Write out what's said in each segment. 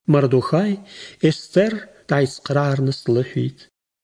Мардухаи Естер дааицхъраарныс длыҳәеит.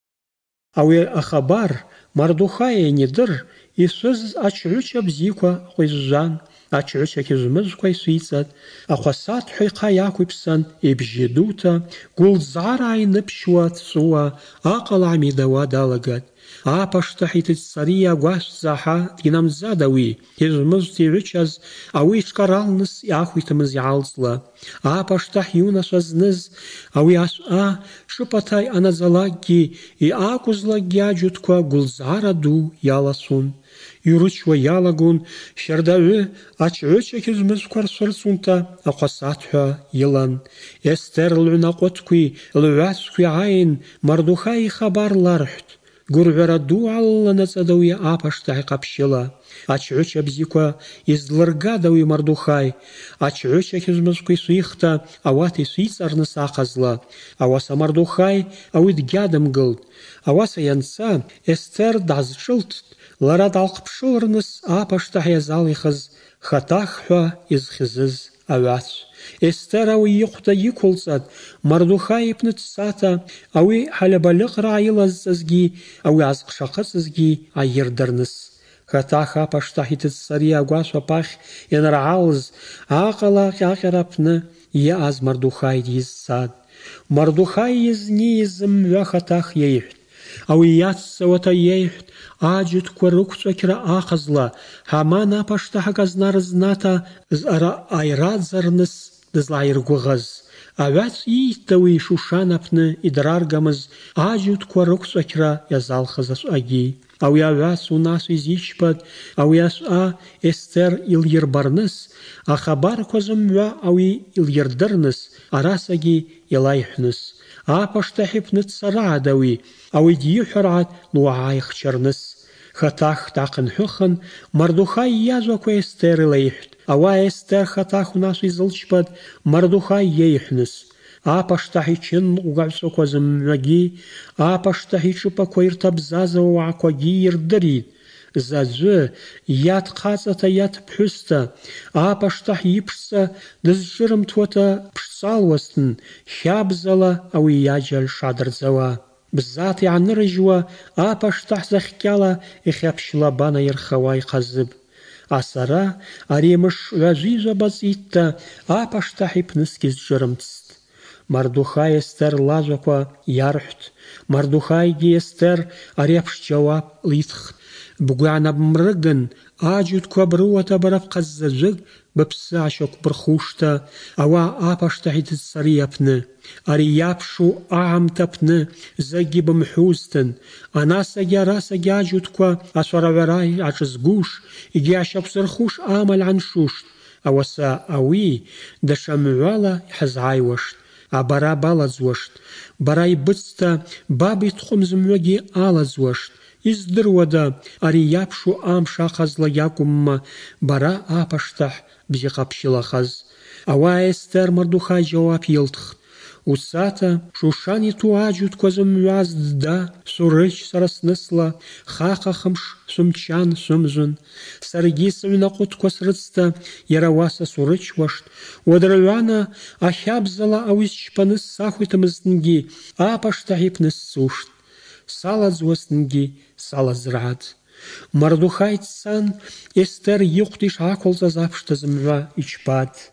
Ауи ахабар Мардухаи анидыр, ишәыз ачгӏвыча бзиква хвизжван, ачгӏвыча кьыжвмыжвква йшвицӏатӏ, ахвасатхӏва йхъа йаквипсан, йбжьы дута, гвылдзгӏара гӏайныпщуа дчӏвыуа, акъала гӏамидауа далагатӏ. Апаштахь йтыцӏцӏария агвашвдза ахӏа дгьнамдзатӏ ауи, кьыжвмыжвта йгӏвычаз, ауи йшкӏаралныс йахвитымыз йгӏалцӏла. Апаштахь йунашва зныз ауи ашвъа шӏыпӏата йъанадзалакӏгьи, йъакӏвызлакӏгьи аджвыквква гвылдзгӏара ду йаласун. Йрычуа йалагун, щардагӏвы ачгӏвыча кьыжвмыжвква ршвырцунта ахъвасатхӏва йылан. Естер лгӏвнакъвыткви лгӏвацкви гӏайын Мардухаи йхабар лархӏвтӏ. Гвыргӏвара ду гӏалыланацӏатӏ ауи апаштахь йкъапщыла. Ачгӏвыча бзиква йызлыргатӏ ауи Мардухаи. Ачгӏвыча кьыжвмыжвква йшвихта ауат йшвицӏарныс ахъазла. Ауаса Мардухаи ауи дгьадымгылтӏ. Ауаса йанца Естер дгӏазшӏылттӏ лара дгӏалхъпшылырныс апаштахь йазалихыз Хатахӏхӏва йызхьзыз агӏвачв. Естер ауи йыхъвда йыквылцӏатӏ, Мардухаи йпны дцата, ауи хӏальабальыкъра гӏайылазцӏазгьи, ауи гӏазхъшахъыцӏызгьи гӏаййырдырныс. Хатахь апаштахь йтыцӏцӏария агвашв апахь йаныргӏалыз, акъала къьакъьара апны йаъаз Мардухаи дйызцатӏ. Мардухаи йызни йызымгӏва Хатахь йайхӏвтӏ. Ауи йаццауата йайхӏвтӏ аджвыквква рыквчӏвакьра ахъазла, Хӏаман апаштахь аказна рызната зъара айрадзарныс дызлагӏайыргвыгъаз. Агӏвацв йыйттӏ ауи Шушан апны йдраргамыз аджвыквква рыквчӏвакьра йазалхыз ашвъагьи. Ауи агӏвацв унашва йзичпатӏ ауи ашвъа Естер йылйырбарныс, ахабарква зымгӏва ауи йылйырдырныс, арасагьи йалайхӏвныс. Апаштахь йпны дцарагӏатӏ ауи дйыхӏваргӏатӏ луагӏа йхчарныс. Хатахь дгӏахъынхӏвыхын, Мардухаи йажваква Естер йлайхӏвтӏ. Ауаъа Естер Хатахь унашва йзылчпатӏ Мардухаи йайхӏвныс. Апаштахь йчынкъвгагӏвчваква зымгӏвагьи, апаштахь йшӏыпӏаква йыртабзазауа уагӏаквагьи йырдыритӏ. Заджвы йа дхъацӏата йа дпхӏвыста, апаштахь йыпшцӏа дызшӏырымтуата пшцӏалуазтын, хабзала ауи йаджьаль шгӏадырдзауа. Бзата йгӏанырыжьуа апаштахь захькӏьала йхьапщлаба найырхауа йхъазыпӏ. Асара ари мыш гӏважвижва бацӏитта апаштахь йпны сгьызшӏырымтстӏ. Мардухаи Естер лажваква йархӏвтӏ. Мардухайгьи Естер ари апш джьауап литхтӏ. Бгвы йгӏанабмрыгын, аджвыквква брыуата бара бхъаззаджвыгь бпсы гӏащаквбырхушта ауаъа апаштахь йтыцӏцӏария апны. Ари йапшу агӏамта апны закӏгьи бымхӏвузтын, анасагьи арасагьи аджвыквква ашварагӏвара йгӏашӏызгуш йгьи йгӏащаквзырхуш амаль гӏаншуштӏ. Ауаса ауи даша мгӏвала йхӏызгӏайуаштӏ, абара баладзуаштӏ. Бара йбыцта бабитхъвым зымгӏвагьи аладзуаштӏ. Йыздыруада ари йапшу амш ахъазла йакӏвымма бара апаштахь бзикъапщылахаз. Ауаъа Естер Мардухаи джьауап йылтхтӏ. Уцата Шушан йту аджвыквква зымгӏва здда, швурыч сара снысла, Хакъа хымш швымчан швымжвын. Саргьи сыгӏвнакъвытква срыцта йара ауаса сурычуаштӏ. Уадыргӏвана ахабзала ауи счпаныс сахвитымызтынгьи апаштахь йпны сцуштӏ. Саладзуазтынгьи саладзыргӏатӏ. Мардухаи дцан Естер йыхъвда йшгӏаквылцӏаз апшта зымгӏва йчпатӏ.